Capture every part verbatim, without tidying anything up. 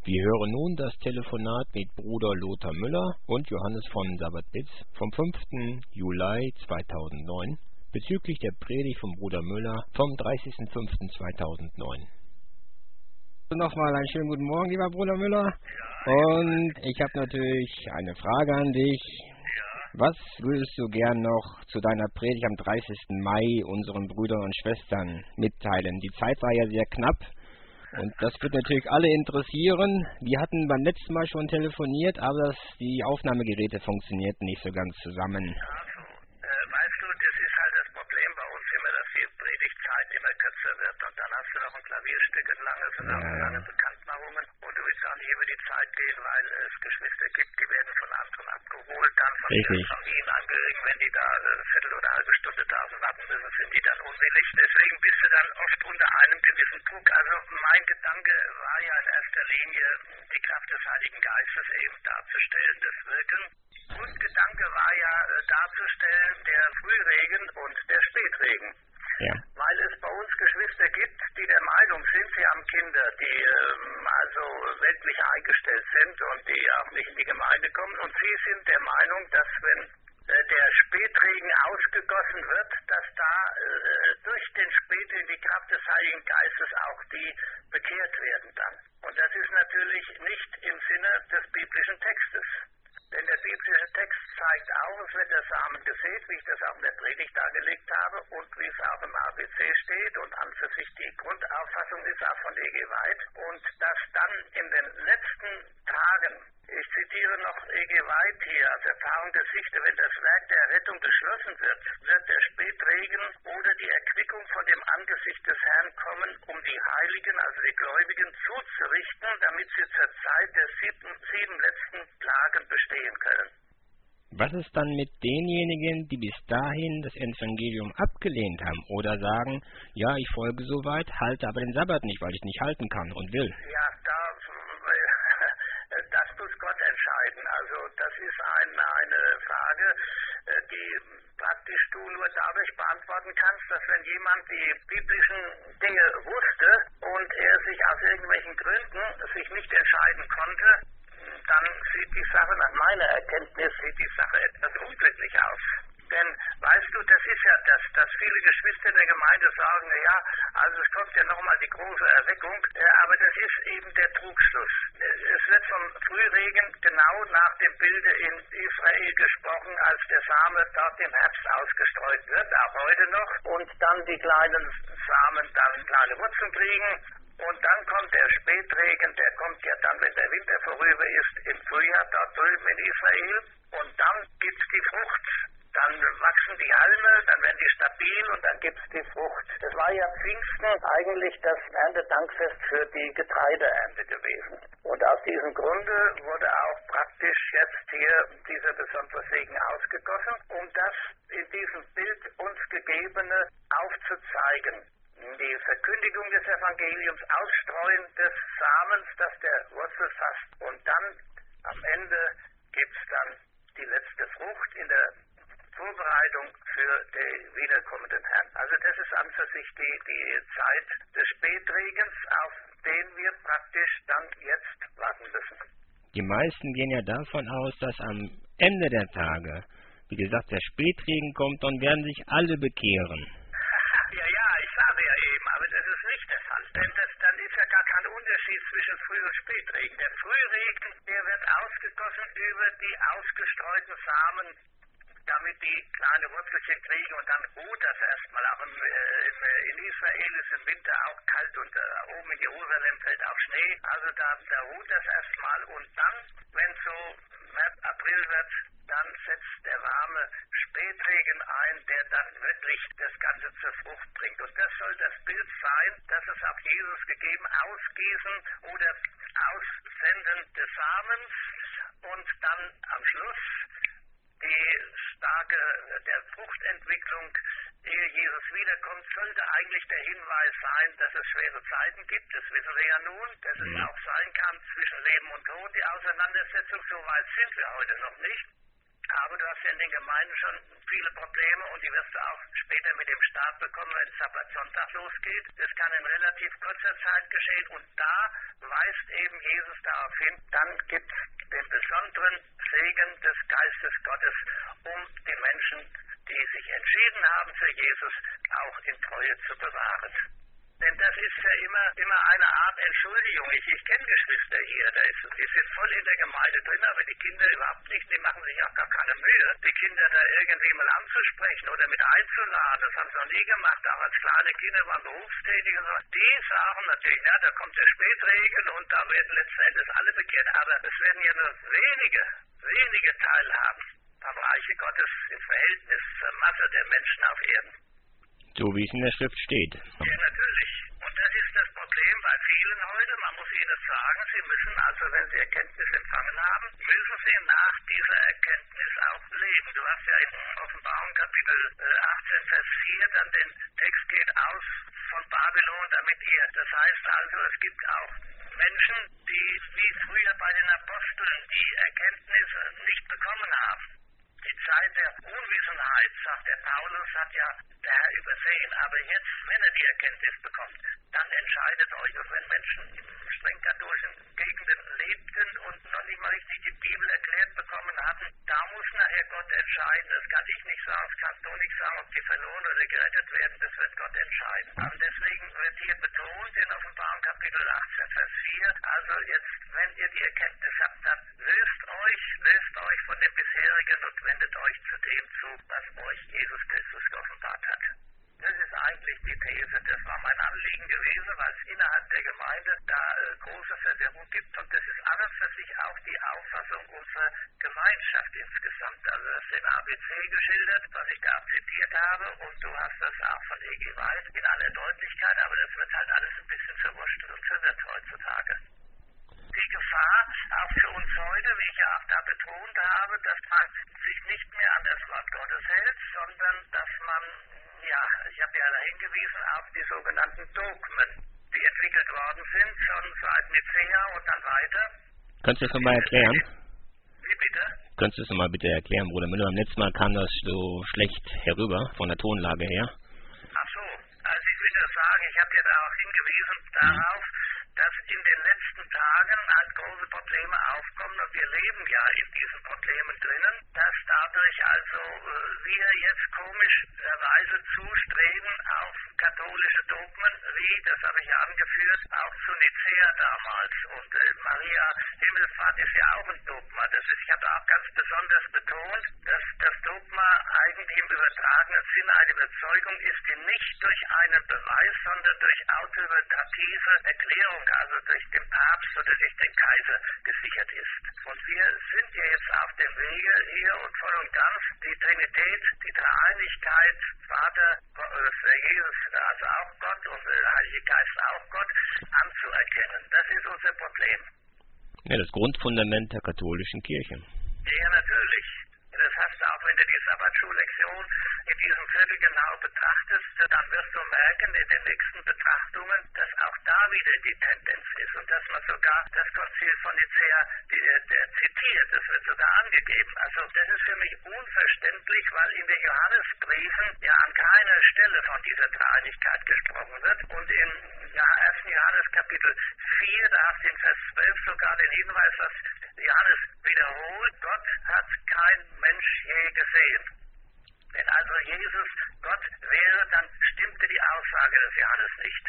Wir hören nun das Telefonat mit Bruder Lothar Müller und Johannes von Sabbat-Bitz vom fünften Juli zweitausendneun bezüglich der Predigt von Bruder Müller vom dreißigsten fünften zweitausendneun. Nochmal einen schönen guten Morgen, lieber Bruder Müller. Und ich habe natürlich eine Frage an dich. Was würdest du gern noch zu deiner Predigt am dreißigsten Mai unseren Brüdern und Schwestern mitteilen? Die Zeit war ja sehr knapp. Und das wird natürlich alle interessieren. Wir hatten beim letzten Mal schon telefoniert, aber das, die Aufnahmegeräte funktionierten nicht so ganz zusammen. Also, äh, weißt du, das ist halt das Problem bei uns immer, dass die Predigtzeit immer kürzer wird. Und dann hast du noch ein Klavierstück, ein langes und auch Ja. lange Bekanntmachungen. Und du willst auch nicht über die Zeit gehen, weil es Geschwister gibt, die werden von anderen abgeholt. Dann von Richtig. ihren Familienangehörigen, wenn die da eine Viertel oder eine halbe Stunde draußen warten müssen, sind die dann unwillig. Deswegen bist du dann oft unter einem gewissen Druck. Also mein Gedanke war ja in erster Linie, die Kraft des Heiligen Geistes eben darzustellen, das Wirken. Grundgedanke war ja äh, darzustellen der Frühregen und der Spätregen. Ja. Weil es bei uns Geschwister gibt, die der Meinung sind, sie haben Kinder, die ähm, also weltlich eingestellt sind und die auch nicht in die Gemeinde kommen. Und sie sind der Meinung, dass wenn äh, der Spätregen ausgegossen wird, dass da äh, durch den Spätregen die Kraft des Heiligen Geistes auch die bekehrt werden dann. Und das ist natürlich nicht im Sinne des biblischen Textes. Denn der biblische Text zeigt auch, es wird der Samen gesät, wie ich das auch in der Predigt dargelegt habe und wie es auch im A B C steht und an für sich die Grundauffassung ist auch von E G White. Und dass dann in den letzten Tagen, ich zitiere noch E G White hier als Erfahrungsgeschichte, wenn das Werk der Rettung geschlossen wird, wird der Spätregen oder die Erquickung von dem Angesicht des Herrn kommen, um die Heiligen, also die Gläubigen, zuzurichten, damit sie zur Zeit der sieben, sieben letzten Plagen bestehen können. Was ist dann mit denjenigen, die bis dahin das Evangelium abgelehnt haben oder sagen, ja, ich folge soweit, halte aber den Sabbat nicht, weil ich nicht halten kann und will? Ja, da, das muss Gott entscheiden. Also das ist ein, eine Frage, die praktisch du nur dadurch beantworten kannst, dass wenn jemand die biblischen Dinge wusste und er sich aus irgendwelchen Gründen sich nicht entscheiden konnte, dann sieht die Sache nach meiner Erkenntnis, sieht die Sache etwas unglücklich aus. Denn, weißt du, das ist ja, dass, dass viele Geschwister der Gemeinde sagen, ja, also es kommt ja nochmal die große Erweckung, aber das ist eben der Trugschluss. Es wird vom Frühregen genau nach dem Bilde in Israel gesprochen, als der Same dort im Herbst ausgestreut wird, auch heute noch, und dann die kleinen Samen dann kleine Wurzeln kriegen. Und dann kommt der Spätregen, der kommt ja dann, wenn der Winter vorüber ist, im Frühjahr dort drüben in Israel. Und dann gibt es die Frucht. Dann wachsen die Halme, dann werden die stabil und dann gibt es die Frucht. Das war ja Pfingsten eigentlich das Erntedankfest für die Getreideernte gewesen. Und aus diesem Grunde wurde auch praktisch jetzt hier dieser besondere Segen ausgegossen, um das in diesem Bild uns Gegebene aufzuzeigen. Die Verkündigung des Evangeliums, Ausstreuen des Samens, das der Wurzel fasst. Und dann am Ende gibt es dann die letzte Frucht in der Vorbereitung für den wiederkommenden Herrn. Also das ist an für sich die, die Zeit des Spätregens, auf den wir praktisch dann jetzt warten müssen. Die meisten gehen ja davon aus, dass am Ende der Tage, wie gesagt, der Spätregen kommt, dann werden sich alle bekehren. Ja, ja, ich sage ja eben, aber das ist nicht der Fall. Denn das, dann ist ja gar kein Unterschied zwischen Früh- und Spätregen. Der Frühregen, der wird ausgegossen über die ausgestreuten Samen, damit die kleine Wurzelchen kriegen und dann ruht das erstmal. Auch im, äh, in Israel ist im Winter auch kalt und äh, oben in Jerusalem fällt auch Schnee. Also da, da ruht das erstmal und dann, wenn so März, April wird, dann setzt der warme Spätregen ein, der dann wirklich das Ganze zur Frucht bringt. Und das soll das Bild sein, das es auch Jesus gegeben, Ausgießen oder Aussenden des Samens und dann am Schluss die starke der Fruchtentwicklung, ehe Jesus wiederkommt, sollte eigentlich der Hinweis sein, dass es schwere Zeiten gibt. Das wissen wir ja nun, dass es auch sein kann zwischen Leben und Tod, die Auseinandersetzung. So weit sind wir heute noch nicht. Aber du hast ja in den Gemeinden schon viele Probleme und die wirst du auch später mit dem Staat bekommen, wenn Sabbatsonntag losgeht. Das kann in relativ kurzer Zeit geschehen und da weist eben Jesus darauf hin, dann gibt es den besonderen Segen des Geistes Gottes, um die Menschen, die sich entschieden haben für Jesus, auch in Treue zu bewahren. Denn das ist ja immer, immer eine Art Entschuldigung. Ich, ich kenne Geschwister hier, da ist, die sind voll in der Gemeinde drin, aber die Kinder überhaupt nicht, die machen sich auch gar keine Mühe, die Kinder da irgendwie mal anzusprechen oder mit einzuladen. Das haben sie noch nie gemacht, auch als kleine Kinder waren berufstätig und so. Die sagen natürlich, ja, da kommt der Spätregen und da werden letzten Endes alle bekehrt, aber es werden ja nur wenige, wenige teilhaben am Reiche Gottes im Verhältnis zur Masse der Menschen auf Erden. So wie es in der Schrift steht. Ja, natürlich. Und das ist das Problem bei vielen heute. Man muss ihnen sagen, sie müssen also, wenn sie Erkenntnis empfangen haben, müssen sie nach dieser Erkenntnis auch leben. Du hast ja in Offenbarung Kapitel achtzehn, Vers vier, dann den Text geht aus von Babylon, damit ihr, das heißt also, es gibt auch Menschen, die wie früher bei den Aposteln die Erkenntnis nicht bekommen haben. Die Zeit der Unwissenheit, sagt der Paulus, hat ja der Herr übersehen. Aber jetzt, wenn er die Erkenntnis bekommt, dann entscheidet euch. Und wenn Menschen in streng katholischen Gegenden lebten und noch nicht mal richtig die Bibel erklärt bekommen hatten, da muss nachher Gott entscheiden. Das kann ich nicht sagen, das kannst du nicht sagen, ob die verloren oder gerettet werden, das wird Gott entscheiden. Und deswegen wird hier betont in Offenbarung Kapitel achtzehn, Vers vier, also jetzt, wenn ihr die Erkenntnis habt, dann löst euch, löst euch von dem bisherigen und wendet euch zu dem zu, was euch Jesus Christus geoffenbart hat. Das ist eigentlich die These, das war mein Anliegen gewesen, weil es innerhalb der Gemeinde da äh, große Verwirrung gibt und das ist alles für sich auch die Auffassung unserer Gemeinschaft insgesamt. Also das ist in A B C geschildert, was ich da zitiert habe und du hast das auch von E G White in aller Deutlichkeit, aber das wird halt alles ein bisschen verwurschtelt und verwirrt heutzutage. Die Gefahr, auch für uns heute, wie ich ja auch da betont habe, dass man sich nicht mehr an das Wort Gottes hält, sondern dass man, ja, ich habe ja da hingewiesen auf die sogenannten Dogmen, die entwickelt worden sind, schon seit Nicäa und dann weiter. Kannst du das nochmal erklären? Wie bitte? Könntest du das nochmal bitte erklären, Bruder Müller? Beim letzten Mal kam das so schlecht herüber, von der Tonlage her. Ach so, also ich würde sagen, ich habe ja da auch hingewiesen darauf, dass in den letzten Tagen halt große Probleme aufkommen und wir leben ja in diesen Problemen drinnen, dass dadurch also äh, wir jetzt komischerweise zustreben auf katholische Dogmen, wie, das habe ich angeführt, auch zu Nicäa damals und äh, Maria Himmelfahrt ist ja auch ein Dogma. Das ist, ich habe auch ganz besonders betont, dass das Dogma eigentlich im übertragenen Sinne eine Überzeugung ist, die nicht durch einen Beweis, sondern durch autoritative Erklärung, also durch den Papst oder durch den Kaiser gesichert ist. Und wir sind ja jetzt auf dem Wege hier und voll und ganz die Trinität, die Dreieinigkeit, Vater, äh, Jesus, also auch Gott und der Heilige Geist auch Gott, anzuerkennen. Das ist unser Problem. Ja, das Grundfundament der katholischen Kirche. Ja, natürlich. Das hast du auch, wenn du die Sabbatschul-Lektion in diesem Viertel genau betrachtest, dann wirst du merken in den nächsten Betrachtungen, dass auch da wieder die Tendenz ist und dass man sogar das Konzil von Nicäa die, der zitiert, das wird sogar angegeben. Also das ist für mich unverständlich, weil in den Johannesbriefen ja an keiner Stelle von dieser Dreieinigkeit gesprochen wird und im ja, ersten Johannes Kapitel vier, da hast du in Vers zwölf sogar den Hinweis, dass Johannes wiederholt, Gott hat kein Mensch je gesehen. Wenn also Jesus Gott wäre, dann stimmte die Aussage des Johannes nicht.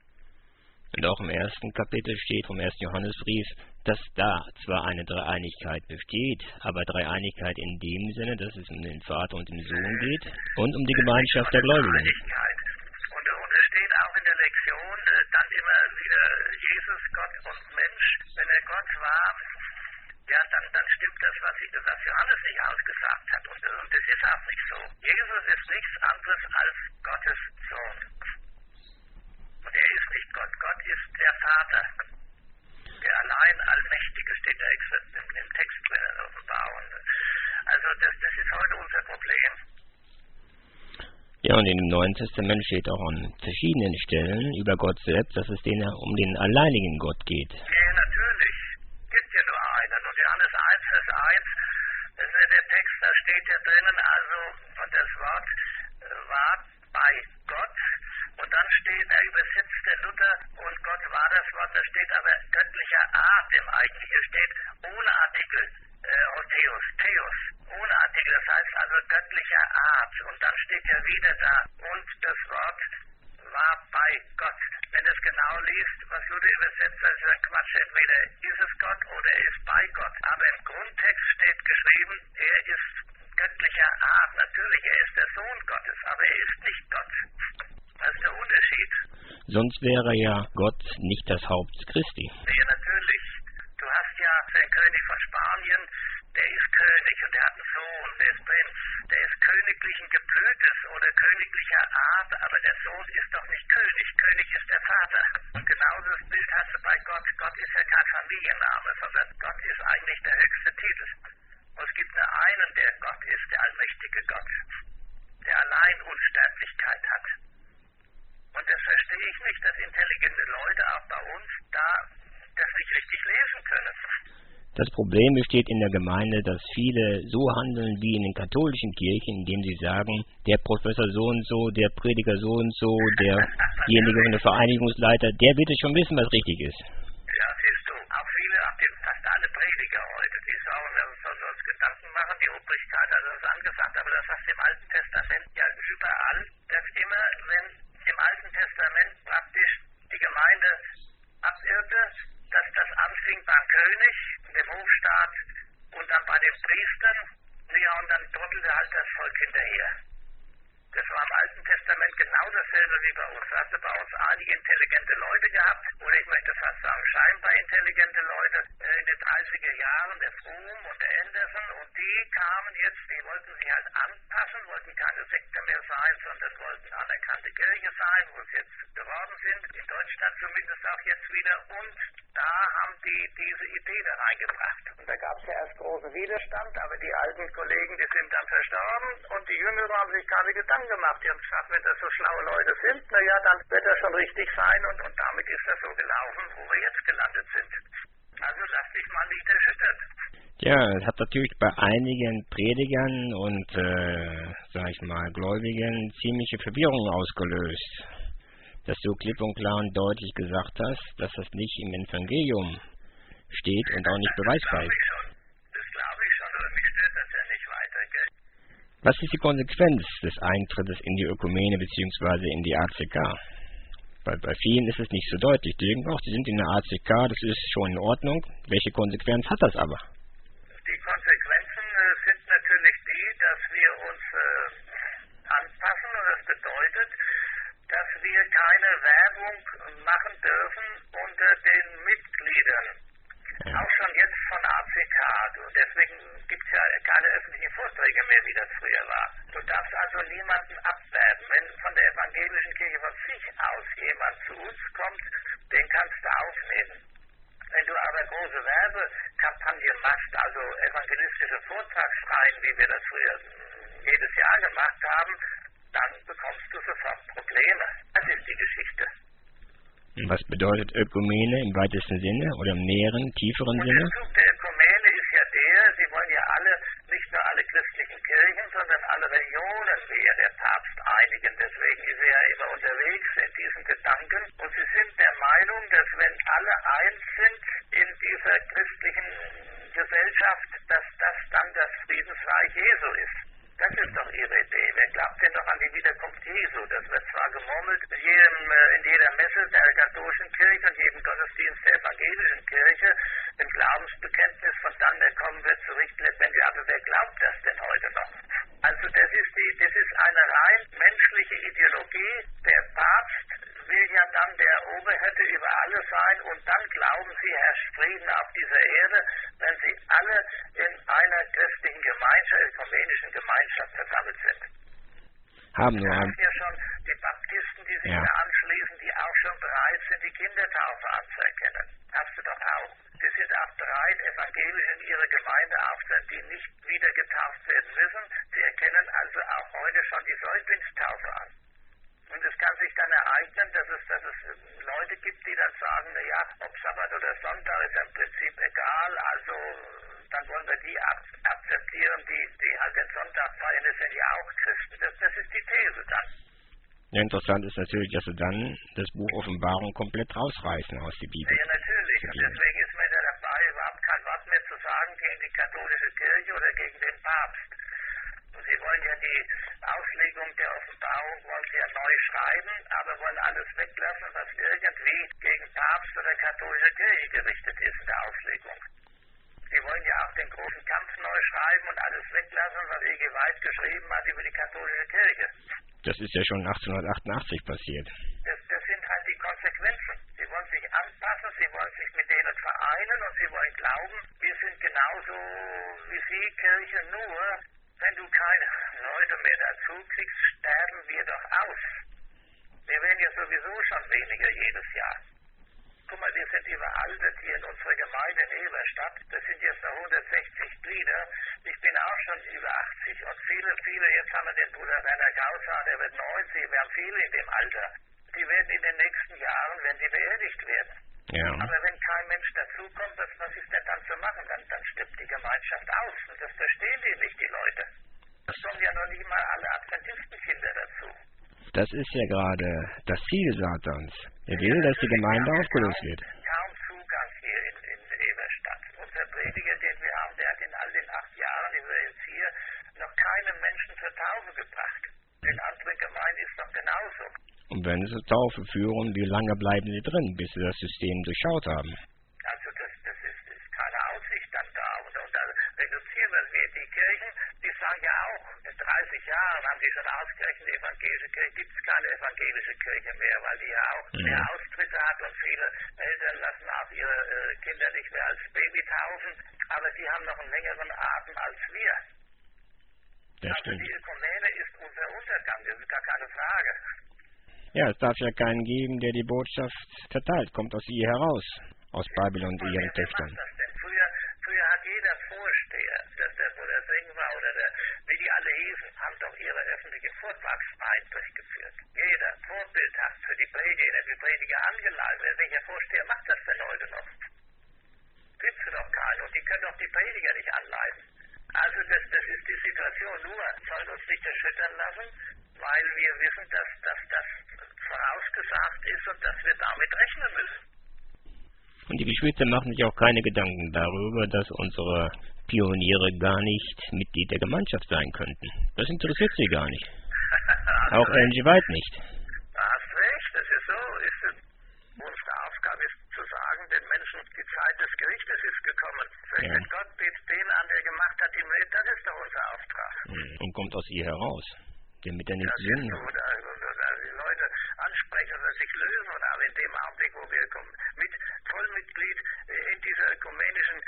Und auch im ersten Kapitel steht vom ersten Johannesbrief, dass da zwar eine Dreieinigkeit besteht, aber Dreieinigkeit in dem Sinne, dass es um den Vater und den Sohn geht und um die Gemeinschaft der Gläubigen. Und, und es steht auch in der Lektion äh, dann immer wieder Jesus, Gott und Mensch. Wenn er Gott war, ja, dann, dann stimmt das, was, ich, was Johannes nicht ausgesagt hat. Und, und das ist auch nicht so. Jesus ist nichts anderes als Gottes Sohn. Und er ist nicht Gott. Gott ist der Vater. Der allein Allmächtige steht da extra im, im Text drin in Offenbarung. Also das, das ist heute unser Problem. Ja, und in dem Neuen Testament steht auch an verschiedenen Stellen über Gott selbst, dass es denen um den alleinigen Gott geht. Ja, natürlich. Gibt ja nur einen. Und Johannes eins, Vers eins, das ist der Text, da Atem eigentlich. Hier steht ohne Artikel, äh, Theos, Theos, ohne Artikel, das heißt also göttlicher Art. Und dann steht ja wieder da, und das Wort war bei Gott. Wenn es genau liest, was würde übersetzt, das ist ein Quatsch. Entweder ist es Gott oder er ist bei Gott. Aber im Grundtext steht geschrieben, er ist göttlicher Art. Natürlich, er ist der Sohn Gottes, aber er ist nicht Gott. Das ist der Unterschied. Sonst wäre ja Gott nicht das Haupt Christi. Ja, natürlich. Du hast ja den König von Spanien, der ist König und der hat einen Sohn, der ist Prinz. Der ist königlichen Geblütes oder königlicher Art, aber der Sohn ist doch nicht König. König ist der Vater. Und genauso das Bild hast du bei Gott. Gott ist ja kein Familienname, sondern Gott ist eigentlich der höchste Titel. Und es gibt nur einen, der Gott ist, der allmächtige Gott, der allein Unsterblichkeit hat. Und das verstehe ich nicht, dass intelligente Leute auch bei uns da das nicht richtig lesen können. Das Problem besteht in der Gemeinde, dass viele so handeln wie in den katholischen Kirchen, indem sie sagen, der Professor so und so, der Prediger so und so, derjenige von der Vereinigungsleiter, der wird es schon wissen, was richtig ist. Ja, siehst du, auch viele, auch die, fast alle Prediger heute, die sagen, wir sollen uns Gedanken machen, die Obrigkeit hat das angesagt, aber das hast du im Alten Testament ja überall, dass immer, wenn im Alten Testament praktisch die Gemeinde abirrte, dass das anfing beim König, dem Hofstaat und dann bei den Priestern, ja, und dann trottelte halt das Volk hinterher. Das war im Alten Testament genau dasselbe wie bei uns. Hast du bei uns einige intelligente Leute gehabt, oder ich möchte fast sagen, scheinbar intelligente Leute äh, in den dreißiger Jahren, der Fromm und der Anderson, und die kamen jetzt, die wollten sich halt anpassen, wollten keine Sekte mehr sein, sondern wollten anerkannte Kirche sein, wo sie jetzt geworden sind, in Deutschland zumindest auch jetzt wieder, und da haben die diese Idee da reingebracht. Und da gab es ja erst großen Widerstand, aber die alten Kollegen, die sind dann verstorben, und die Jüngeren haben sich keine Gedanken gemacht. Die haben gesagt, wenn das so schlaue Leute sind, na ja, dann wird das schon richtig sein, und, und damit ist das so gelaufen, wo wir jetzt gelandet sind. Also lass dich mal nicht erschüttern. Ja, es hat natürlich bei einigen Predigern und, äh, sag ich mal, Gläubigen ziemliche Verwirrung ausgelöst, dass du klipp und klar und deutlich gesagt hast, dass das nicht im Evangelium steht und auch nicht beweisbar ist. Das glaube ich schon, aber mich stört das ja nicht weiter, gell? Was ist die Konsequenz des Eintrittes in die Ökumene bzw. in die A C K? Weil bei vielen ist es nicht so deutlich. Die denken auch, sie sind in der A C K, das ist schon in Ordnung. Welche Konsequenz hat das aber? Die Konsequenzen äh, sind natürlich die, dass wir uns äh, anpassen, und das bedeutet, dass wir keine Werbung machen dürfen unter den Mitgliedern. Ja. Auch schon jetzt von A C K. Und deswegen gibt es ja keine öffentlichen Vorträge mehr, wie das früher war. Du darfst also niemanden abwerben. Wenn von der evangelischen Kirche von sich aus jemand zu uns kommt, den kannst du aufnehmen. Wenn du aber große Werbekampagnen machst, also evangelistische Vortragsreihen, wie wir das früher jedes Jahr gemacht haben, dann bekommst du sofort Probleme. Das ist die Geschichte. Was bedeutet Ökumene im weitesten Sinne oder im näheren, tieferen Sinne? Der Zug der Ökumene ist ja der, sie wollen ja alle, nicht nur alle christlichen Kirchen, sondern alle Religionen, wie ja der Papst einigen, deswegen ist er ja immer unterwegs in diesen Gedanken. Und sie sind der Meinung, dass wenn alle eins sind in dieser christlichen Gesellschaft, dass das dann das Friedensreich Jesu ist. Das ist doch ihre Idee. Wer glaubt denn noch an die Wiederkunft Jesu? Das wird zwar gemurmelt in, jedem, in jeder Messe der katholischen Kirche und jedem Gottesdienst der evangelischen Kirche, im Glaubensbekenntnis, von dann der kommen wird zu richten lebendig. Aber wer glaubt das denn heute noch? Also das ist, die, das ist eine rein menschliche Ideologie. Der Papst will ja dann der Oberhirte über alle sein, und dann glauben sie, herrscht Frieden auf dieser Erde, wenn sie alle in einer christlichen Gemeinschaft, ökumenischen Gemeinschaft versammelt sind. Haben wir haben ja schon die Baptisten, die sich ja. da anschließen, die auch schon bereit sind, die Kindertaufe anzuerkennen. Hast du doch auch. Sie sind auch bereit, evangelisch in ihre Gemeinde aufzunehmen, die nicht wieder getauft werden müssen. Sie erkennen also auch heute schon die Säuglingstaufe an. Und es kann sich dann ereignen, dass es, dass es Leute gibt, die dann sagen, na ja, ob Sabbat oder Sonntag ist im Prinzip egal, also dann wollen wir die ak akzeptieren, die, die halt den Sonntag feiern, das sind ja auch Christen. Das, das ist die These dann. Ja, interessant ist natürlich, dass sie dann das Buch Offenbarung komplett rausreißen aus der Bibel. Ja, natürlich. Und deswegen ist mir der gerichtet ist in der Auslegung. Sie wollen ja auch den großen Kampf neu schreiben und alles weglassen, was E G White geschrieben hat über die katholische Kirche. Das ist ja schon achtzehnhundertachtundachtzig passiert. Das, das sind halt die Konsequenzen. Sie wollen sich anpassen, sie wollen sich mit denen vereinen und sie wollen glauben, wir sind genauso wie Sie, Kirche, nur wenn du keine Leute mehr dazu kriegst, sterben wir doch aus. Wir werden ja sowieso schon weniger jedes Jahr. Guck mal, wir sind überaltet hier in unserer Gemeinde in Eberstadt. Das sind jetzt noch hundertsechzig Glieder. Ich bin auch schon über achtzig. Und viele, viele, jetzt haben wir den Bruder Werner Gausser, der wird neunzig. Wir haben viele in dem Alter. Die werden in den nächsten Jahren, wenn sie beerdigt werden. Ja. Aber wenn kein Mensch dazukommt, was, was ist denn dann zu machen? Dann, dann stirbt die Gemeinschaft aus. Und das verstehen die nicht, die Leute. Es kommen ja noch nicht mal alle Adventistenkinder dazu. Das ist ja gerade das Ziel Satans. Er will, dass die Gemeinde aufgelöst wird. Kaum Zugang hier in, in Eberstadt. Unser Prediger, den wir haben, der hat in all den acht Jahren, die wir jetzt hier, noch keinen Menschen zur Taufe gebracht. In anderen Gemeinden ist noch genauso. Und wenn sie zur Taufe führen, wie lange bleiben sie drin, bis sie das System durchschaut haben? Also das, das ist, ist keine Aussicht dann da. Und, und dann reduzieren wir die Kirchen, die sagen ja auch, in dreißig Jahren haben die schon ausgerechnet, die evangelische Kirche, gibt es keine evangelische Kirche mehr, weil die ja auch mhm. mehr Austritte hat und viele Eltern lassen auch ihre äh, Kinder nicht mehr als Baby taufen, aber die haben noch einen längeren Atem als wir. Das also stimmt. Die Ökumene ist unser Untergang, das ist gar keine Frage. Ja, es darf ja keinen geben, der die Botschaft verteilt, kommt aus ihr heraus, aus Babylon und ihren Töchtern. Früher, früher hat jeder Vorsteher, dass der Bruder Sengma oder der, wie die alle hießen, haben doch ihre öffentliche Vortragsreihe durchgeführt. Jeder vorbildhaft für die Prediger, die Prediger angeleitet. Welcher Vorsteher macht das denn heute noch? Gibt's doch keinen und die können doch die Prediger nicht anleiten. Also das, das ist die Situation, nur sollen uns nicht erschüttern lassen, weil wir wissen, dass, dass das vorausgesagt ist und dass wir damit rechnen müssen. Und die Geschwister machen sich auch keine Gedanken darüber, dass unsere Pioniere gar nicht Mitglied der Gemeinschaft sein könnten. Das interessiert sie gar nicht. Auch Ellen G. White nicht. Da hast recht, das ist so. Ist es, unsere Aufgabe ist zu sagen, den Menschen, die Zeit des Gerichtes ist gekommen. Fürchtet ja. Gott, betet den an, der gemacht hat, die Welt, das ist doch unser Auftrag. Und kommt aus ihr heraus. Damit er nicht ja, Sinn hat. Oder, oder, oder die Leute ansprechen oder sich lösen und auch in dem Augenblick, wo wir mit Vollmitglied in dieser ökumenischen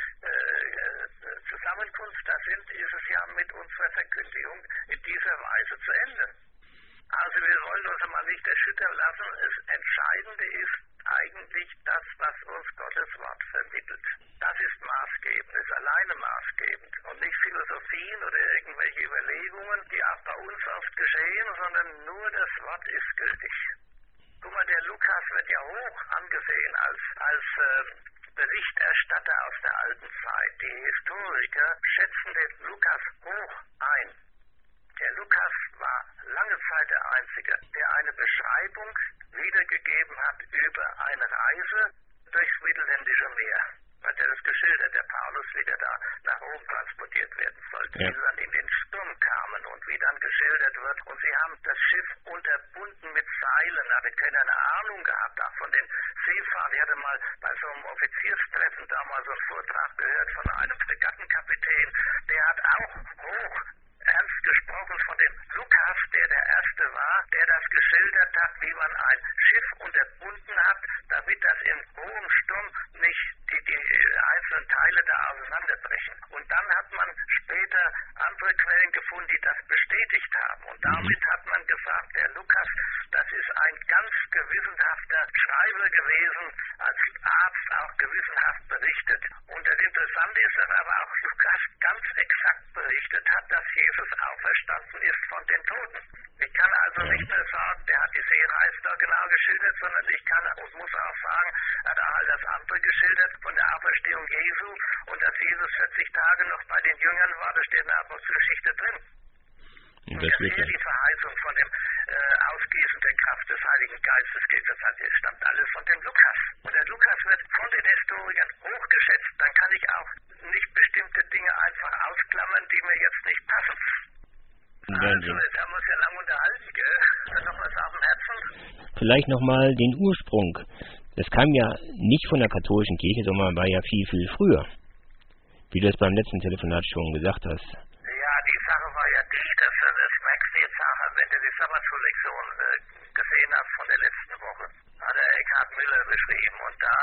äh, Zusammenkunft da sind, ist es ja mit unserer Verkündigung in dieser Weise zu Ende. Also wir wollen uns mal nicht erschüttern lassen. Das Entscheidende ist eigentlich das, was uns Gottes Wort vermittelt. Das ist maßgebend, ist alleine maßgebend und nicht Philosophien oder irgendwelche Überlegungen, die auch bei uns oft geschehen, sondern nur das Wort ist gültig. Guck mal, der Lukas wird ja hoch angesehen als, als äh, Berichterstatter aus der alten Zeit. Die Historiker schätzen den Lukas hoch ein. Der Lukas war lange Zeit der Einzige, der eine Beschreibung wiedergegeben hat über eine Reise durchs Mittelländische Meer. Hat er das geschildert, der Paulus, wie der da nach Rom transportiert werden sollte, ja. wie sie dann in den Sturm kamen und wie dann geschildert wird. Und sie haben das Schiff unterbunden mit Seilen, hatte keine Ahnung gehabt, auch von den Seefahrern. Ich hatte mal bei so einem Offizierstreffen damals so einen Vortrag gehört von einem Fregattenkapitän, der hat auch hoch ernst gesprochen von dem Lukas, der der Erste war, der das geschildert hat, wie man ein Schiff unterbunden hat, damit das im hohen Sturm nicht die, die einzelnen Teile da auseinanderbrechen. Und dann hat man später andere Quellen gefunden, die das bestätigt haben. Und damit hat man gesagt, der Lukas, das ist ein ganz gewissenhafter Schreiber gewesen, als Arzt auch gewissenhaft berichtet. Und das Interessante ist, dass aber auch Lukas ganz exakt berichtet hat, dass Jesus auferstanden ist von den Toten. Ich kann also nicht mehr sagen, der hat die Seereise da genau geschildert, sondern ich kann und muss auch sagen, er hat auch all das andere geschildert von der Auferstehung Jesu und dass Jesus vierzig Tage noch bei den Jüngern war, das steht in der Apostelgeschichte drin. Und dass er die Verheißung von dem äh, Ausgießen der Kraft des Heiligen Geistes gibt, das hat, stammt alles von dem Lukas. Und der Lukas wird von den Historikern hochgeschätzt, dann kann ich auch nicht bestimmte Dinge einfach ausklammern, die mir jetzt nicht passen. Also, da muss ja lang unterhalten, gell? Noch was auf dem Herzen? Vielleicht nochmal den Ursprung Das kam ja nicht von der katholischen Kirche, sondern war ja viel, viel früher. Wie du es beim letzten Telefonat schon gesagt hast. Ja, die Sache war ja die, dass das merkst du jetzt auch, wenn du die Sabbatschul-Lektion äh, gesehen hast von der letzten Woche, hat der Eckhard Müller beschrieben und da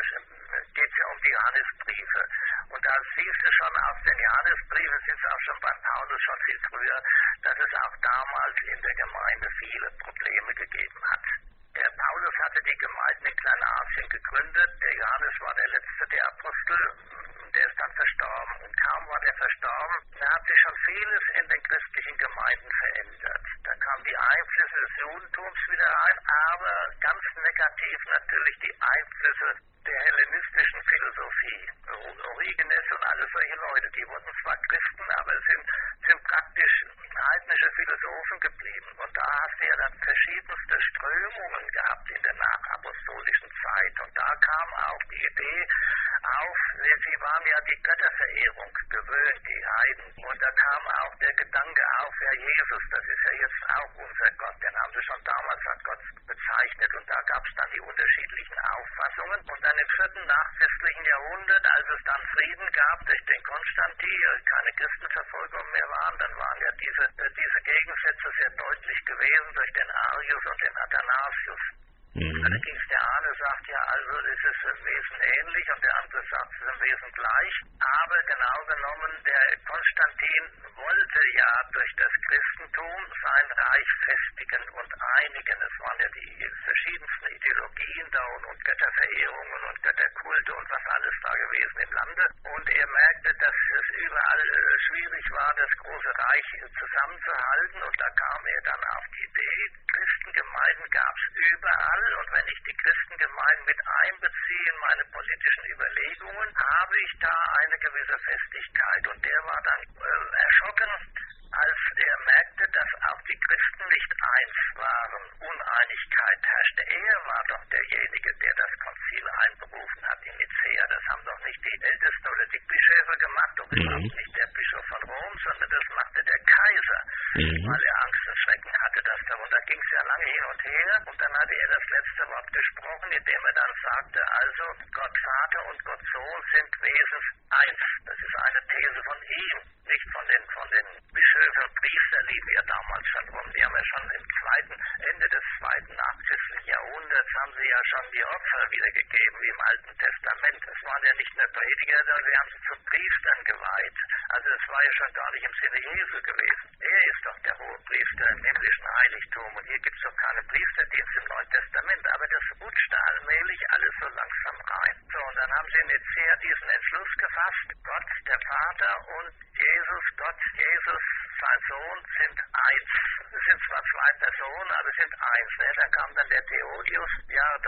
äh, geht es ja um die Johannesbriefe. Und da siehst du schon aus den Johannesbriefen, es ist auch schon beim Paulus schon viel früher, dass es auch damals in der Gemeinde viele Probleme gegeben hat. Der Paulus hatte die Gemeinden in Kleinasien gegründet, der Johannes war der letzte der Apostel, der ist dann verstorben und kaum war der verstorben, da hat sich schon vieles in den christlichen Gemeinden verändert. Da kamen die Einflüsse des Judentums wieder rein, aber ganz negativ natürlich die Einflüsse der hellenistischen Philosophie. Origenes und alle solche Leute, die wurden zwar Christen, aber sind, sind praktisch heidnische Philosophen geblieben. Und da hast du ja dann verschiedenste Strömungen gehabt in der nachapostolischen Zeit. Und da kam auch die Idee auf, sie waren ja die Götterverehrung gewöhnt, die Heiden. Und da kam auch der Gedanke auf, ja Jesus, das ist ja jetzt auch unser Gott. Den haben sie schon damals als Gott bezeichnet. Und da gab es dann die unterschiedlichen Auffassungen. Und dann im vierten nachchristlichen Jahrhundert, als es dann Frieden gab durch den Konstantin, keine Christenverfolgung mehr waren, dann waren ja diese, äh, diese Gegensätze sehr deutlich gewesen durch den Arius und den Athanasius. Mhm. Da ging es, der eine sagt ja, also das ist im Wesen ähnlich und der andere sagt, es ist im Wesen gleich. Aber genau genommen, der Konstantin wollte ja durch das Christentum sein Reich festigen und einigen. Es waren ja die verschiedensten Ideologien da und, und Götterverehrungen und Götterkulte und was alles da gewesen im Lande. Und er merkte, dass es überall äh, schwierig war, das große Reich zusammenzuhalten. Und da kam er dann auf die Idee, Christengemeinden gab es überall. Und wenn ich die Christengemeinden mit einbeziehe in meine politischen Überlegungen, habe ich da eine gewisse Festigkeit. Und der war dann äh, erschrocken, als er merkte, dass auch die Christen nicht eins waren, Uneinigkeit herrschte. Er war doch derjenige, der das Konzil einberufen hat in Nicäa. Das haben doch nicht die Ältesten oder die Bischöfe gemacht und mhm. überhaupt nicht der Bischof von Rom, sondern das machte der Kaiser, mhm. weil er Angst und Schrecken hatte. Dass da, und da ging es ja lange hin und her und dann hatte er das letzte Wort gesprochen, indem er dann sagte, also Gott Vater und Gott Sohn sind wesens eins. Das ist eine These von ihm, nicht von den, von den Bischöfen und Priestern, liefen ja damals schon rum. Die haben ja schon im zweiten, Ende des zweiten nachchristlichen Jahrhunderts haben sie ja schon die Opfer wiedergegeben, wie im Alten Testament. Es waren ja nicht nur Prediger, sondern sie haben sie zu Priestern geweiht. Also es war ja schon gar nicht im Sinne Jesu gewesen. Er ist doch der hohe Priester im himmlischen Heiligtum und hier gibt es doch keine Priesterdienst im Neuen Testament. Aber das rutschte allmählich alles so langsam rein. So, und dann haben sie in Nicäa diesen Entschluss gefasst, Gott, der Vater und Jesus, Gott, Jesus, sein Sohn sind eins. Es sind zwar zwei Personen, aber sind eins. Ne? Dann kam dann der Theodius, Jahr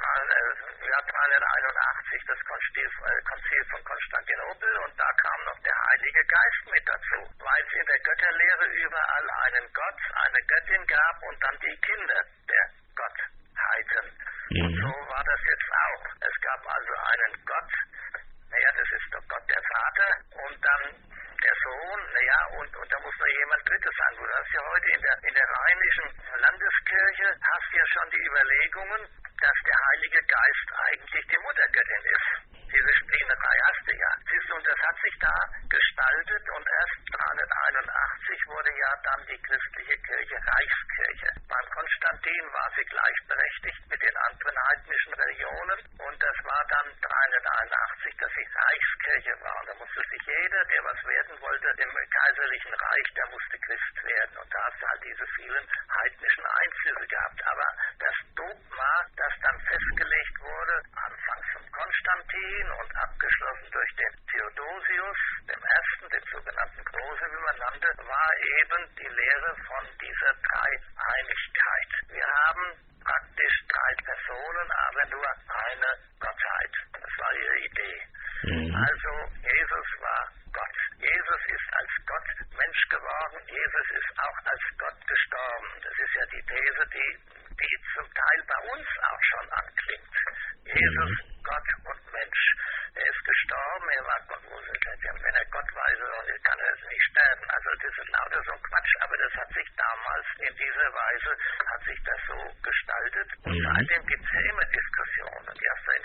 dreihunderteinundachtzig, das Konzil, äh, Konzil von Konstantinopel, und da kam noch der Heilige Geist mit dazu, weil es in der Götterlehre überall einen Gott, eine Göttin gab und dann die Kinder der Gottheiten. Mhm. Und so war das jetzt auch. Es gab also einen Gott, naja, das ist doch Gott der Vater, und dann der Sohn, naja, und, und da muss noch jemand Drittes sein. Du hast ja heute in der, in der rheinischen Landeskirche, hast ja schon die Überlegungen, dass der Heilige Geist eigentlich die Muttergöttin ist. Diese Spielerei hast du ja. Siehst du, und das hat sich da gestaltet und erst dreihunderteinundachtzig wurde ja dann die christliche Kirche Reichskirche. Beim Konstantin war sie gleichberechtigt mit den anderen heidnischen Religionen und das war dann dreihunderteinundachtzig, dass sie Reichskirche war. Und da musste sich jeder, der was werden wollte, im kaiserlichen Reich, der musste Christ werden. Und da hast du halt diese vielen heidnischen Einflüsse gehabt. Aber das Dogma, das dann festgelegt wurde, anfangs vom Konstantin und abgeschlossen durch den Theodosius, dem Ersten, den sogenannten Großen, wie man nannte, war eben die Lehre von dieser Dreieinigkeit. Wir haben praktisch drei Personen, aber nur eine Gottheit. Das war ihre Idee. Mhm. Also Jesus war Gott. Jesus ist als Gott Mensch geworden. Jesus ist auch als Gott gestorben. Das ist ja die These, die, die zum Teil bei uns auch schon anklingt. Jesus, mhm. Gott und Mensch. Er ist gestorben, er war Gott. Wenn er Gott war, kann er nicht sterben. Also das ist lauter so ein Quatsch. Aber das hat sich damals in dieser Weise, hat sich das so gestaltet. Und mhm. seitdem gibt es ja immer Diskussionen. Die hast du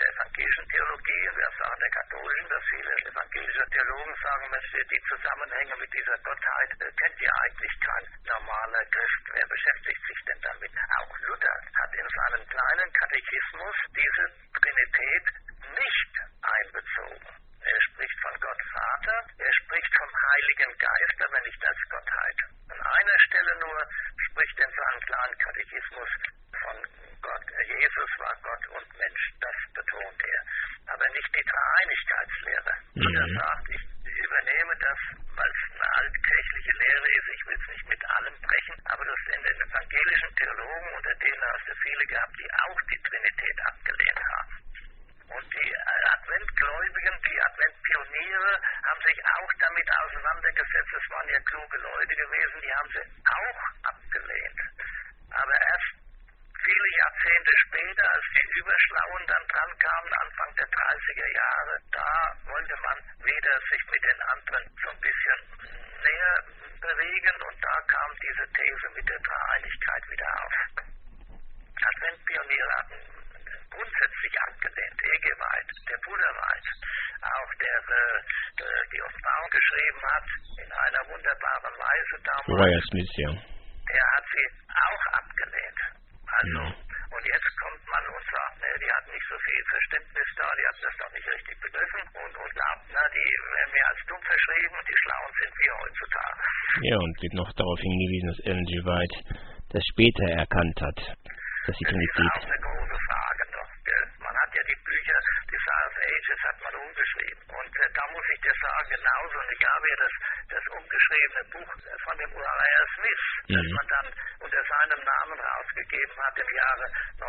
Problem, dass viele evangelische Theologen sagen, Mensch, die Zusammenhänge mit dieser Gottheit äh, kennt ja eigentlich kein normaler Christ. Wer beschäftigt sich denn damit? Auch Luther hat in seinem kleinen Katechismus diese Trinität nicht einbezogen. Er spricht von Gott Vater, er spricht vom Heiligen Geist, aber nicht als Gottheit. An einer Stelle nur spricht er in seinem kleinen Katechismus von Gott, Jesus war Gott und Mensch, das betont er. Aber nicht die Dreieinigkeitslehre. Mhm. Er sagt, ich übernehme das, weil es eine altkirchliche Lehre ist, ich will es nicht mit allem brechen, aber das in den evangelischen Theologen, unter denen hast du viele gehabt, die auch die Trinität abgelehnt haben. Und die Adventgläubigen, die Adventpioniere haben sich auch damit auseinandergesetzt. Es waren ja kluge Leute gewesen, die haben sie auch abgelehnt. Aber erst viele Jahrzehnte später, als die Überschlauen dann dran kamen, Anfang der dreißiger Jahre, da wollte man wieder sich mit den anderen so ein bisschen näher bewegen und da kam diese These mit der Dreieinigkeit wieder auf. Adventpioniere hatten grundsätzlich abgelehnt, Egeweit, der Buddha-Weit, auch der, der die Offenbarung geschrieben hat, in einer wunderbaren Weise damals. Uriah Smith, ja. Der hat sie auch abgelehnt. Also, ja. Und jetzt kommt man und sagt, ne, die hatten nicht so viel Verständnis da, die hatten das doch nicht richtig begriffen und, und glaubt, na, die werden mir als dumm verschrieben und die Schlauen sind wir heutzutage. Ja, und wird noch darauf hingewiesen, dass Ellen G. White das später erkannt hat, dass die Trinität. Das ist auch eine große Frage noch. Man hat ja die Bücher, die Science of Ages hat man umgeschrieben. Und äh, da muss ich dir sagen, genauso. Und ich habe ja das, das umgeschriebene Buch von dem Uriah Smith, mhm. das man dann unter seinem Namen rausgegeben hat im Jahre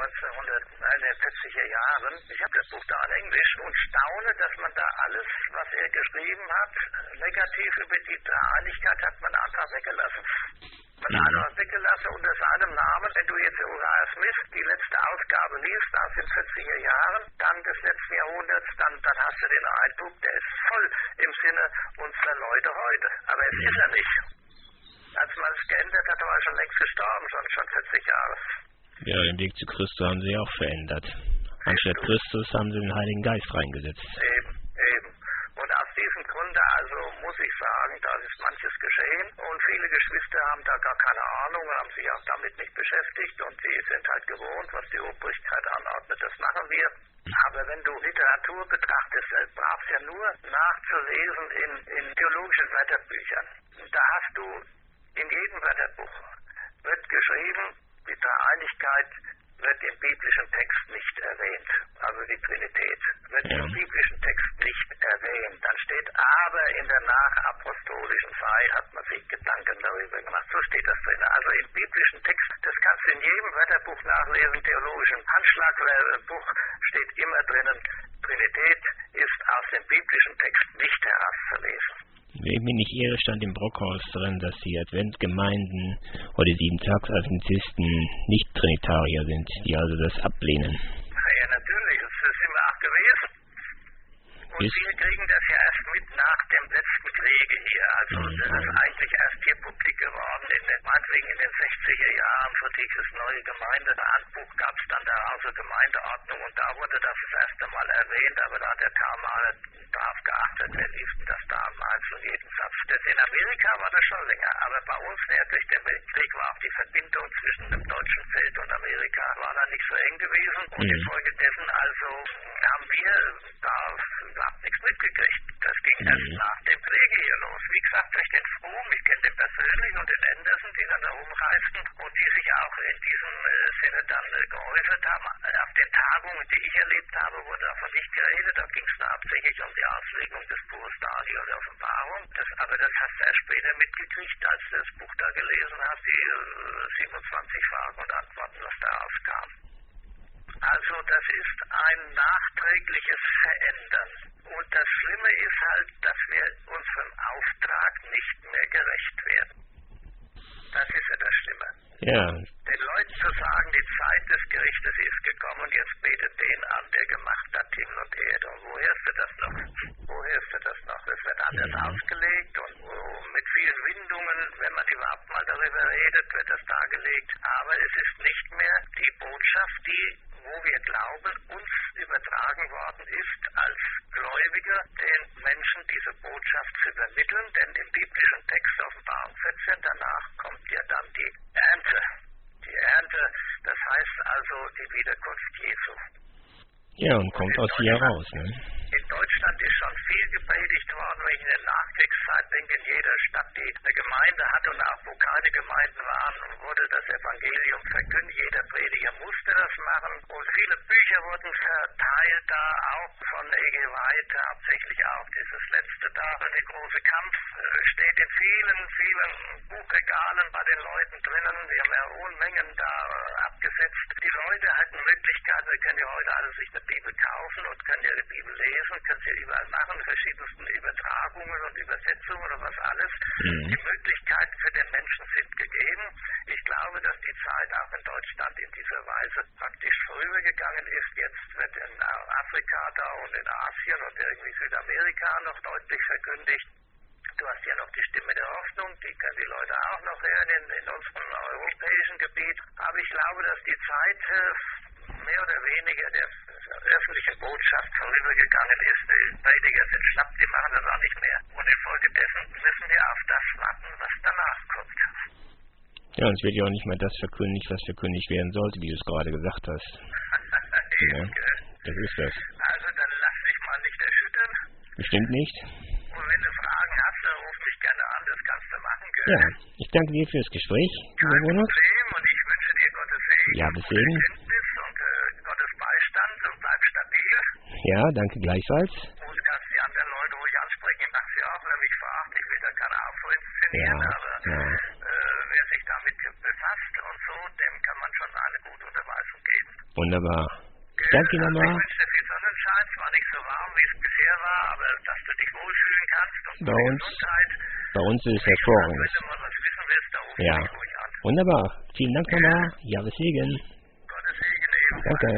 neunzehnhundertvierziger Jahren. Ich habe das Buch da in Englisch und staune, dass man da alles, was er geschrieben hat, negativ über die Dreieinigkeit hat man einfach weggelassen. Man hat einfach weggelassen unter seinem Namen. Wenn du jetzt Uriah Smith die letzte Ausgabe liest aus den vierziger Jahren, dann des letzten Jahrhunderts, dann, dann hast du den Eindruck, der ist voll im Sinne unserer Leute heute. Aber es ist er nicht. Als man es geändert hat, war er schon längst gestorben, schon, schon vierzig Jahre. Ja, den Weg zu Christus haben sie auch verändert. Anstatt Christus haben sie den Heiligen Geist reingesetzt. Eben, eben. Und aus diesem Grunde, also muss ich sagen, da ist manches geschehen und viele Geschwister haben da gar keine Ahnung und haben sich auch damit nicht beschäftigt und die sind halt gewohnt, was die Obrigkeit anordnet, das machen wir. Aber wenn du Literatur betrachtest, brauchst du ja nur nachzulesen in, in theologischen Wörterbüchern. Da hast du in jedem Wörterbuch wird geschrieben, die Dreieinigkeit wird im biblischen Text nicht erwähnt. Also die Trinität wird ja. im biblischen Text nicht erwähnt. Dann steht aber in der nachapostolischen Zeit hat man sich Gedanken darüber gemacht. So steht das drin. Also im biblischen Text, das kannst du in jedem Wörterbuch nachlesen, theologischen Handschlagbuch steht immer drinnen, Trinität ist aus dem biblischen Text nicht herauszulesen. Wenn ich mich nicht irre, stand im Brockhaus drin, dass die Adventgemeinden oder die Sieben-Tags-Adventisten nicht Trinitarier sind, die also das ablehnen. Ja, natürlich, das sind wir auch gewesen. Und ist wir kriegen das ja erst mit nach dem letzten Kriege hier. Also mhm. das ist eigentlich erst hier publik geworden, in den, meinetwegen in den sechziger Jahren, für dieses neue Gemeindehandbuch gab es dann da also Gemeindeordnung und da wurde das das erste Mal erwähnt, aber da hat der kaum mal drauf geachtet, wer liest denn das damals und jeden Satz. Das in Amerika war das schon länger, aber bei uns ja, durch den Weltkrieg war auch die Verbindung zwischen dem deutschen Feld und Amerika war da nicht so eng gewesen und mhm. infolgedessen also haben wir da überhaupt nichts mitgekriegt. Das ging mhm. erst nach dem Kriege hier los. Wie gesagt, durch den Fromm, ich kenne den persönlich und den Anderson, die dann da rumreisten und die sich auch in diesem äh, Sinne dann äh, geäußert haben. Auf den Tagungen, die ich erlebt habe, wurde davon nicht geredet. Da ging es hauptsächlich um die Auslegung des Buches Daniel und der Offenbarung. Das, aber das hast du erst später mitgekriegt, als du das Buch da gelesen hast, die äh, siebenundzwanzig Fragen und Antworten, was da rauskam. Also das ist ein nachträgliches Verändern. Und das Schlimme ist halt, dass wir unserem Auftrag nicht mehr gerecht werden. Das ist ja das Schlimme. Ja. Den Leuten zu sagen, die Zeit des Gerichtes ist gekommen und jetzt betet den an, der gemacht hat Himmel und Erde. Und wo hörst du das noch? Wo hörst du das noch? Das wird anders mhm. ausgelegt und oh, mit vielen Windungen, wenn man überhaupt mal darüber redet, wird das dargelegt. Aber es ist nicht mehr die Botschaft, die, wo wir glauben, uns übertragen worden ist als Gläubiger, der den Menschen diese Botschaft zu übermitteln, denn im biblischen Text Offenbarung vierzehn, danach kommt ja dann die Ernte. Die Ernte, das heißt also die Wiederkunft Jesu. Ja, und kommt aus hier raus, ne? In Deutschland ist schon viel gepredigt worden, wenn ich in der Nachkriegszeit denke, in jeder Stadt, die eine Gemeinde hat und auch wo keine Gemeinden waren, wurde das Evangelium verkündigt. Jeder Prediger musste das machen und viele Bücher wurden verteilt, da auch von E G White, hauptsächlich auch dieses letzte da. Der große Kampf steht in vielen, vielen Buchregalen bei den Leuten drinnen. Wir haben ja Unmengen da abgesetzt. Die Leute hatten Möglichkeiten, sie können ja heute alle sich eine Bibel kaufen und können ja die Bibel lesen, können sie ja überall machen, verschiedensten Übertragungen und Übersetzungen und was alles. Mhm. Die Möglichkeiten für den Menschen sind gegeben. Ich glaube, dass die Zeit auch in Deutschland in dieser Weise praktisch vorübergegangen ist. Jetzt wird in Afrika da und in Asien und irgendwie Südamerika noch deutlich verkündigt. Du hast ja noch die Stimme der Hoffnung, die können die Leute auch noch hören in, in unserem europäischen Gebiet. Aber ich glaube, dass die Zeit äh, mehr oder weniger der öffentlichen Botschaft vorübergegangen ist. Die Prediger sind schlapp, die machen das auch nicht mehr. Und infolgedessen müssen wir auf das warten, was danach kommt. Ja, und es wird ja auch nicht mehr das verkündigt, was verkündigt werden sollte, wie du es gerade gesagt hast. Ja, das ist das. Also dann lass dich mal nicht erschüttern. Bestimmt nicht. Und wenn du Fragen hast, dann ruf mich gerne an, das kannst du machen, gell? Ja, ich danke dir fürs Gespräch, Kein Jonas. Problem und ich wünsche dir Gottes Segen. Ja, bis Segen. Erkenntnis und äh, Gottes Beistand und bleib stabil. Ja, danke gleichfalls. Und kannst die anderen Leute ruhig ansprechen. Ich mache sie auch, wer mich fragt. Ich will da keine Aufruhr inszenieren, Ja, aber ja. Äh, wer sich damit befasst und so, dem kann man schon eine gute Unterweisung geben. Wunderbar. Ich danke dir Also nochmal. ich wünsche dir viel Sonnenschein. Es war nicht so warm, wie es bisher war, aber dass du dich wohlfühlen kannst und Bei gute uns, Gesundheit. bei uns ist es Wenn hervorragend. du mal was wissen willst, dann ruf Ja. mich ruhig an. Wunderbar. Vielen Dank nochmal. Ja, bis Segen. Gottes Segen ebenfalls. Danke.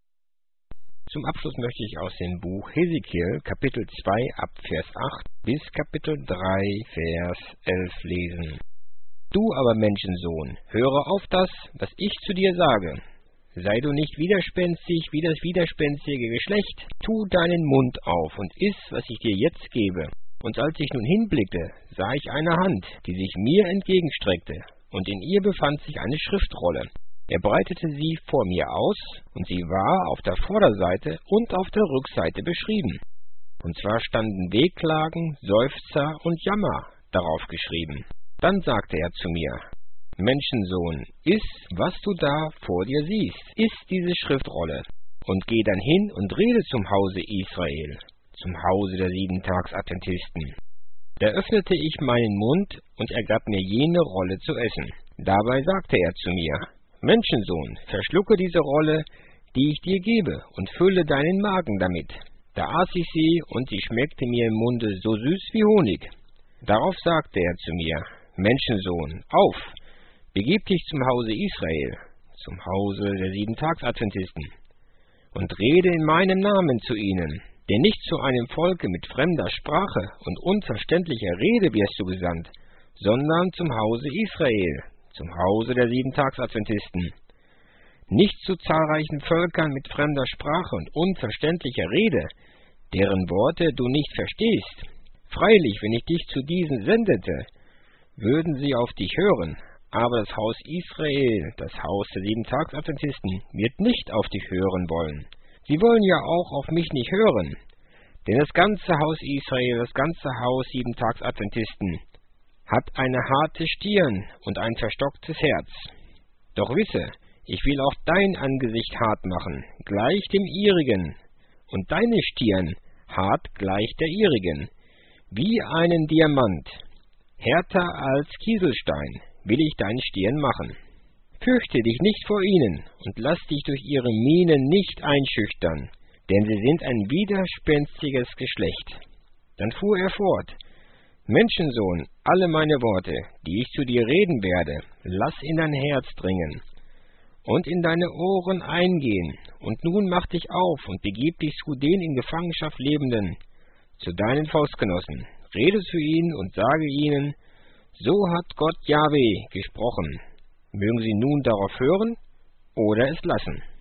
Zum Abschluss möchte ich aus dem Buch Hesekiel, Kapitel zwei, ab Vers acht bis Kapitel drei, Vers elf lesen. Du aber, Menschensohn, höre auf das, was ich zu dir sage. Sei du nicht widerspenstig wie das widerspenstige Geschlecht. Tu deinen Mund auf und iss, was ich dir jetzt gebe. Und als ich nun hinblickte, sah ich eine Hand, die sich mir entgegenstreckte, und in ihr befand sich eine Schriftrolle. Er breitete sie vor mir aus, und sie war auf der Vorderseite und auf der Rückseite beschrieben. Und zwar standen Wehklagen, Seufzer und Jammer darauf geschrieben. Dann sagte er zu mir: Menschensohn, iss, was du da vor dir siehst, iss diese Schriftrolle, und geh dann hin und rede zum Hause Israel, zum Hause der Siebentagsadventisten. Da öffnete ich meinen Mund, und er gab mir jene Rolle zu essen. Dabei sagte er zu mir: Menschensohn, verschlucke diese Rolle, die ich dir gebe, und fülle deinen Magen damit. Da aß ich sie, und sie schmeckte mir im Munde so süß wie Honig. Darauf sagte er zu mir: Menschensohn, auf, begib dich zum Hause Israel, zum Hause der Siebentagsadventisten, und rede in meinem Namen zu ihnen. Denn nicht zu einem Volke mit fremder Sprache und unverständlicher Rede wirst du gesandt, sondern zum Hause Israel, zum Hause der Siebentagsadventisten. Nicht zu zahlreichen Völkern mit fremder Sprache und unverständlicher Rede, deren Worte du nicht verstehst. Freilich, wenn ich dich zu diesen sendete, würden sie auf dich hören, aber das Haus Israel, das Haus der Siebentagsadventisten, wird nicht auf dich hören wollen. Sie wollen ja auch auf mich nicht hören, denn das ganze Haus Israel, das ganze Haus Siebentagsadventisten, hat eine harte Stirn und ein verstocktes Herz. Doch wisse, ich will auch dein Angesicht hart machen, gleich dem ihrigen, und deine Stirn hart gleich der ihrigen, wie einen Diamant, härter als Kieselstein will ich deine Stirn machen. Fürchte dich nicht vor ihnen und lass dich durch ihre Mienen nicht einschüchtern, denn sie sind ein widerspenstiges Geschlecht. Dann fuhr er fort: Menschensohn, alle meine Worte, die ich zu dir reden werde, lass in dein Herz dringen und in deine Ohren eingehen. Und nun mach dich auf und begib dich zu den in Gefangenschaft Lebenden, zu deinen Faustgenossen. Rede zu ihnen und sage ihnen: So hat Gott Jahwe gesprochen. Mögen sie nun darauf hören oder es lassen.